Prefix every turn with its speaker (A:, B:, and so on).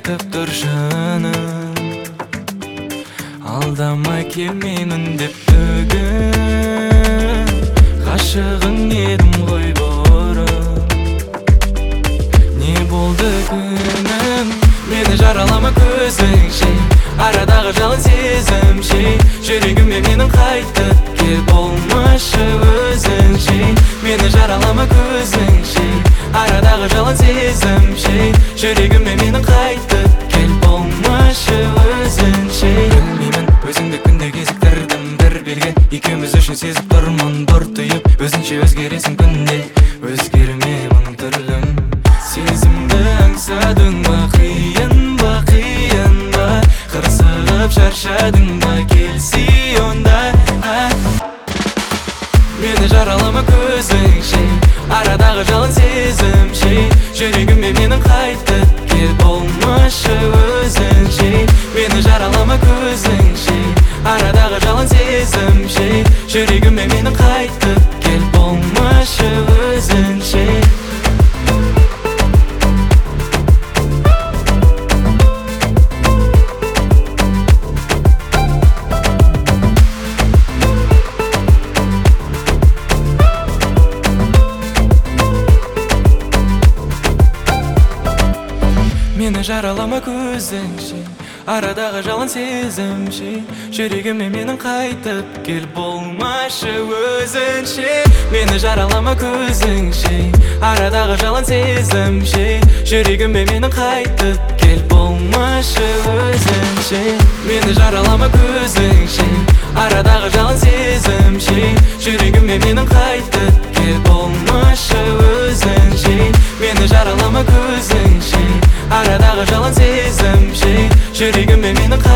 A: айтып тұршыны, алдамай келмеймін деп бүгін ғашығың едім ғой бұрын. Не болды күнім, мені жаралама көзің ше, арадағы жалын сезім ше, жүрегіме менің қайтып кел, болмашы өзің ше. Мені жаралама көзің ше, арадағы жалын сезім ше, жүрегіме менің қайтып кел, болмашы өзің ше. Білмеймін, өзіңді күнде кезіктірдім бір белге, екеуміз үшін сезіп тұрмын бұртиып, өзінше өзгересің күнде, өзгерме мың түрлім. Сезімді аңсадың ба, қиын ба, қырсығып шаршадың ба, келсей онда. Мені жаралама көзің ше, арадағы жалын сезім ше, жүрегіме менің қайтып кел, болмашы өзің ше. Мені жаралама көзің ше, арадағы жалын сезім ше, жүрегіме менің қайтып кел, болмашы өзің ше. Мені жаралама көзің ше, арадағы жалын сезім ше, жүрегіме менің қайтып кел, болмашы өзің ше. Мені жаралама көзің ше, арадағы жалын сезім ше, жүрегіме менің қайтып кел, болмашы өзің ше. Мені жаралама көзің ше, арадағы жалын сезім ше, жүрегіме менің қайтып кел, болмашы өзің ше. Мені жаралама көзің ше, арадағы жалын сезім ше, жүрегіме менің